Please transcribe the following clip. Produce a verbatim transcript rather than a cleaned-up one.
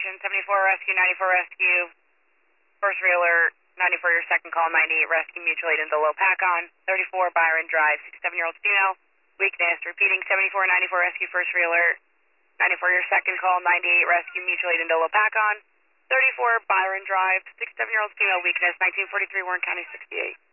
station, seventy-four rescue, ninety-four rescue, first reeler, ninety-four your second call, ninety-eight rescue, mutual aid into low pack on, thirty-four Byron Drive, sixty-seven-year-old female, weakness, repeating seventy-four, ninety-four rescue, first reeler, ninety-four your second call, ninety-eight rescue, mutual aid into low pack on, thirty-four Byron Drive, sixty-seven-year-old female, weakness, nineteen forty-three Warren County, sixty-eight.